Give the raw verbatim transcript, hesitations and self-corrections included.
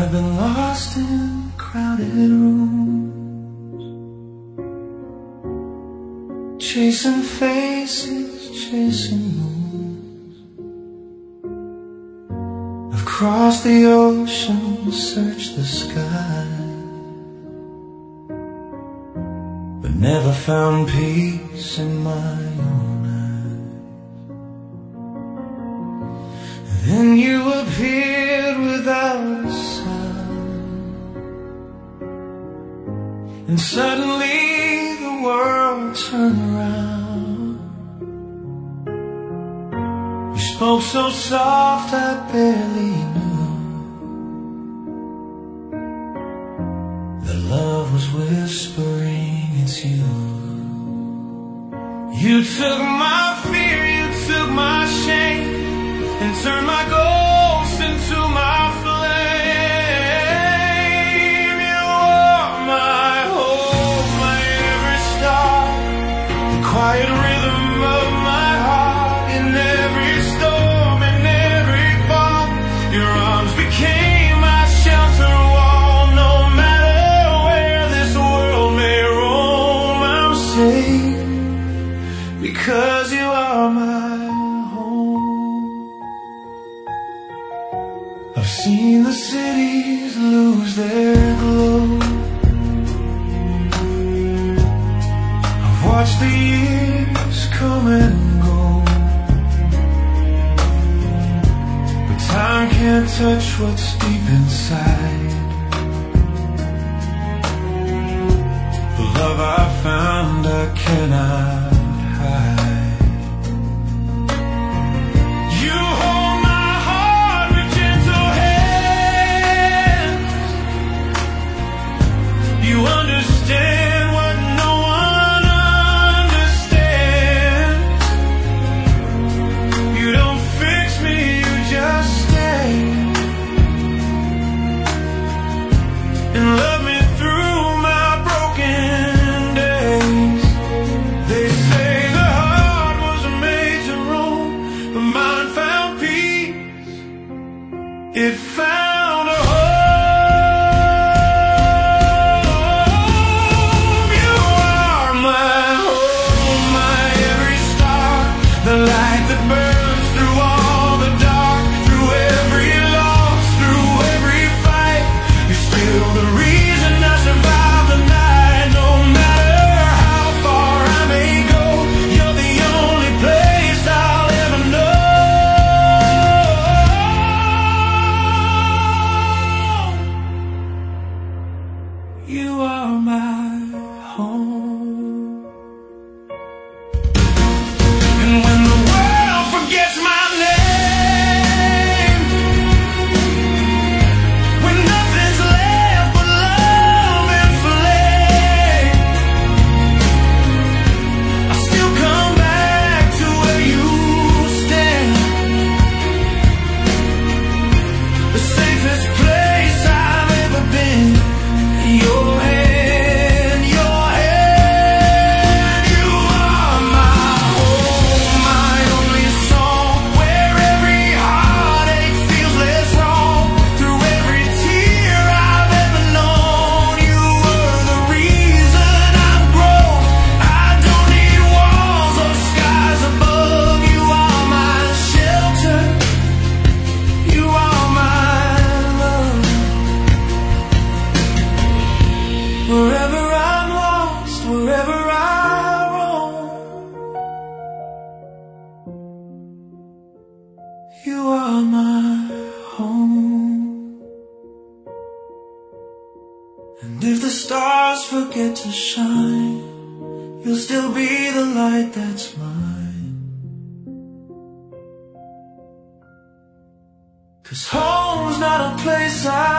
I've been lost in crowded rooms, chasing faces, chasing moons. I've crossed the ocean, searched the sky, but never found peace in my own eyes. Then you appeared without a sound, and suddenly the world turned around. You spoke so soft I barely knew that love was whispering it's you. You took my fear, you took my shame, and turned my ghost into my flame. You are my hope, my every star, the quiet rhythm of my heart. In every storm, in every fall, your arms became my shelter wall. No matter where this world may roam, I'm safe because you are my home. I've seen the cities lose their glow, I've watched the years come and go, but time can't touch what's deep inside. The love I found I cannot hide. You hold my heart with gentle hands. You understand what no one understands. You don't fix me, you just stay and love me through my broken days. They say the heart was made to roam, but mine found peace. It found a home. You are my home, my every star, the light that burns through all the dark, through every loss, through every fight. You're still the reason I survive the night. No matter how far I may go, you're the only place I'll ever know. You are my home. And when the world forgets my name, when nothing's left but love and flame, I still come back to where you stand. The safest place I've ever been. Your hand, your hand. You are my home, my only song, where every heartache feels less wrong. Through every tear I've ever known, you were the reason I've grown. I don't need walls or skies above. You are my shelter, you are my love. Wherever I'm lost, wherever I roam, you are my home. And if the stars forget to shine, you'll still be the light that's mine. 'Cause home's not a place I